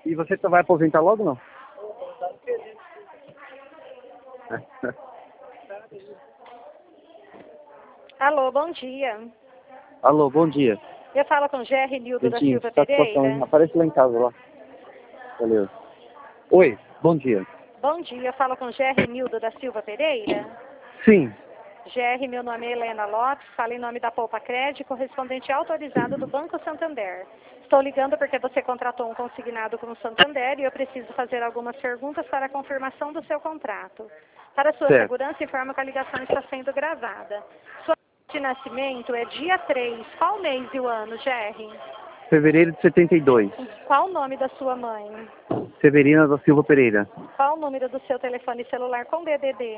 E você vai aposentar logo, não? Alô, bom dia. Alô, bom dia. Eu falo com Gerry Nildo da Vitinho, Silva satisfação, hein? Pereira. Aparece lá em casa, lá. Valeu. Oi, bom dia. Bom dia, eu falo com Gerry Nildo da Silva Pereira. Sim, Gerry, meu nome é Helena Lopes, falo em nome da Poupa Crédito, correspondente autorizado do Banco Santander. Estou ligando porque você contratou um consignado com o Santander e eu preciso fazer algumas perguntas para a confirmação do seu contrato. Para sua certo. segurança, informo que a ligação está sendo gravada. Sua data de nascimento é dia 3. Qual mês e o ano, Gerry? Fevereiro de 72. Qual o nome da sua mãe? Severina da Silva Pereira. Qual o número do seu telefone celular com DDD?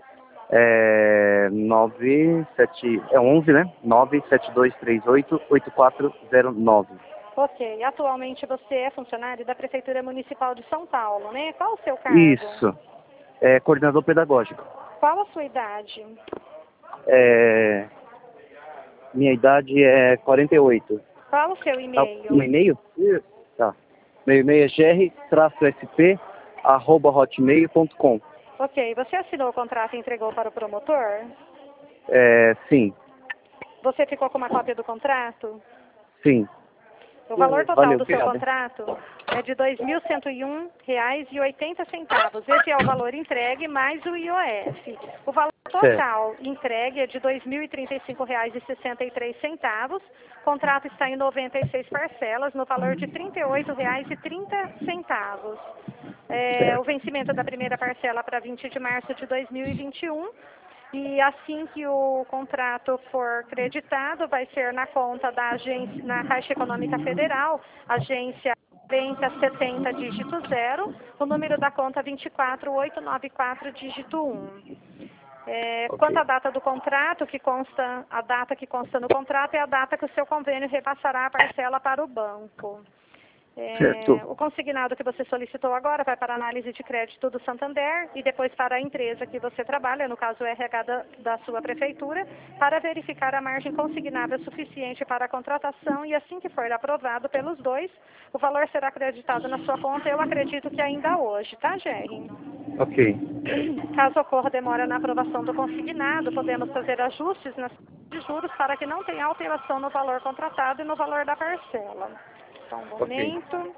11, né? 97238-8409. Ok. Atualmente você é funcionário da Prefeitura Municipal de São Paulo, né? Qual o seu cargo? Isso. É coordenador pedagógico. Qual a sua idade? Minha idade é 48. Qual o seu Tá, e-mail? um e-mail? Tá. Meu e-mail é gr-sp@hotmail.com. Ok. Você assinou o contrato e entregou para o promotor? Sim. Você ficou com uma cópia do contrato? Sim. O valor total Valeu, do seu obrigado. contrato é de R$ 2.101,80. Esse é o valor entregue mais o IOF. O valor total entregue é de R$ 2.035,63. O contrato está em 96 parcelas, no valor de R$ 38,30. O vencimento da primeira parcela para 20 de março de 2021. E assim que o contrato for creditado, vai ser na conta da agência, na Caixa Econômica Federal, agência 4070, dígito 0, o número da conta 24894, dígito 1. Quanto à data do contrato, a data que consta no contrato é a data que o seu convênio repassará a parcela para o banco. Certo. O consignado que você solicitou agora vai para a análise de crédito do Santander e depois para a empresa que você trabalha, no caso o RH da sua prefeitura, para verificar a margem consignável suficiente para a contratação e assim que for aprovado pelos dois, o valor será acreditado na sua conta, eu acredito que ainda hoje, tá, Gerry? Ok. Caso ocorra demora na aprovação do consignado, podemos fazer ajustes nas de juros para que não tenha alteração no valor contratado e no valor da parcela. Só um momento.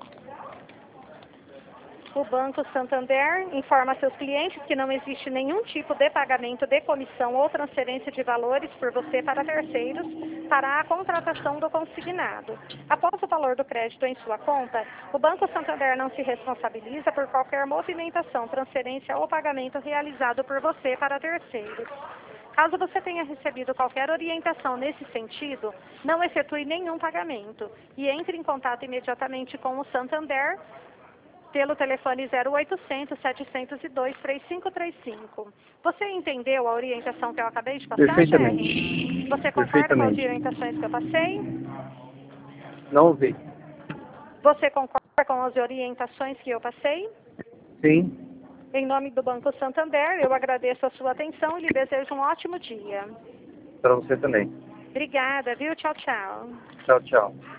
O Banco Santander informa a seus clientes que não existe nenhum tipo de pagamento de comissão ou transferência de valores por você para terceiros para a contratação do consignado. Após o valor do crédito em sua conta, o Banco Santander não se responsabiliza por qualquer movimentação, transferência ou pagamento realizado por você para terceiros. Caso você tenha recebido qualquer orientação nesse sentido, não efetue nenhum pagamento e entre em contato imediatamente com o Santander pelo telefone 0800 702 3535. Você entendeu a orientação que eu acabei de passar, Perfeitamente. Gerry? Você concorda com as Perfeitamente. orientações que eu passei? Não ouvi. Você concorda com as orientações que eu passei? Sim. Em nome do Banco Santander, eu agradeço a sua atenção e lhe desejo um ótimo dia. Para você também. Obrigada, viu? Tchau, tchau. Tchau, tchau.